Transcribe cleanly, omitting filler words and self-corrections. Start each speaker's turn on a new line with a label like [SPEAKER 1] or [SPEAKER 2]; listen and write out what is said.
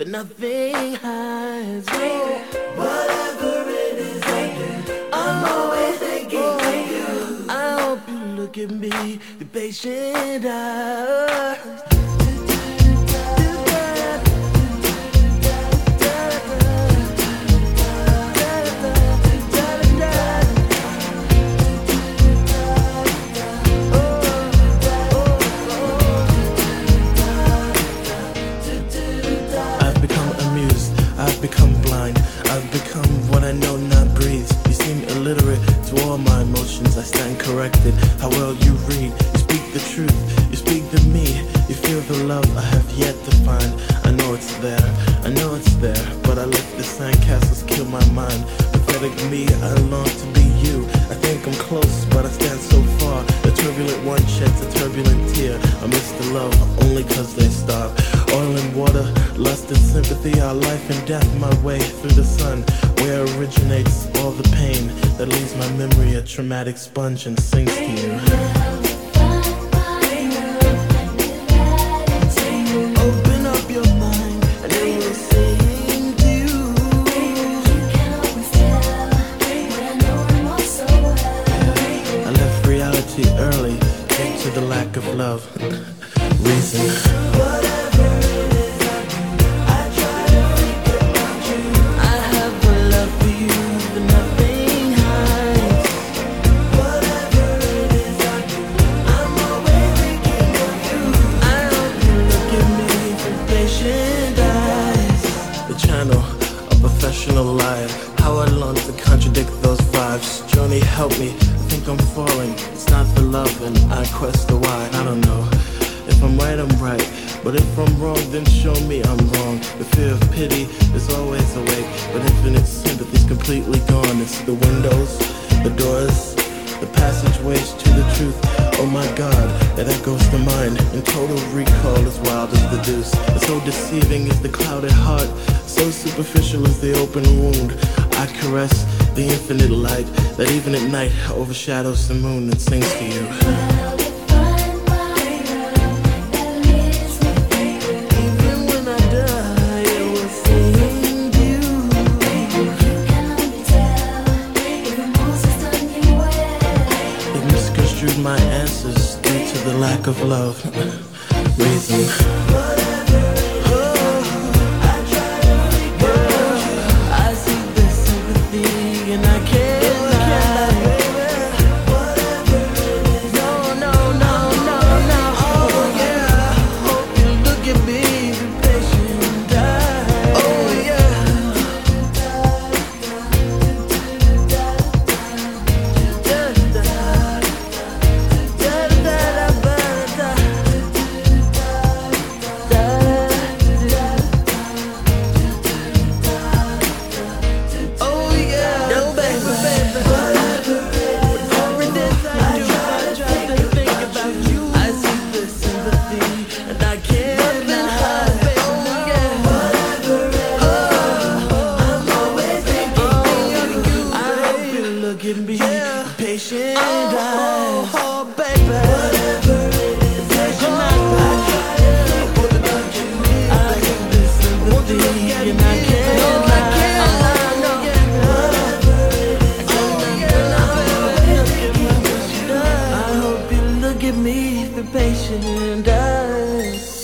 [SPEAKER 1] but nothing hides.
[SPEAKER 2] Whatever it is I do, I'm always thinking of you.
[SPEAKER 1] I hope you look at me, the patient eyes. I've become amused, I've become blind, I've become what I know not breathes. You seem illiterate to all my emotions, I stand corrected. How well you read, you speak the truth, you speak to me. You feel the love I have yet to find. I know it's there, I know it's there, but I let the sandcastles kill my mind. Pathetic me, I long to be you. I think I'm close, but I stand so far. The turbulent one sheds a turbulent tear. I miss the love only cause they starve. Oil and water, lust and sympathy, our life and death, my way through the sun, where originates all the pain that leaves my memory a traumatic sponge and sings to you. Open up your mind and it will sing to you. I left reality early, came to the lack of love. Reason. Liar. How I long to contradict those vibes. Johnny, help me, I think I'm falling. It's not the love and I quest the why. I don't know, if I'm right, I'm right, but if I'm wrong, then show me I'm wrong. The fear of pity is always awake, but infinite sympathy's completely gone. It's the windows, the doors, the passageways to the truth. Oh my God, that echoes to mine, and total recall as wild as the deuce. And so deceiving is the clouded heart, so superficial is the open wound. I caress the infinite light that even at night overshadows the moon and sings to you. Even when I die, it will sing to you. It misconstrued my answers due to the lack of love. Reason. Patient eyes. Oh, baby. Whatever it is, patient eyes. I give this sympathy and I can't lie. I hope you look at me, the patient eyes.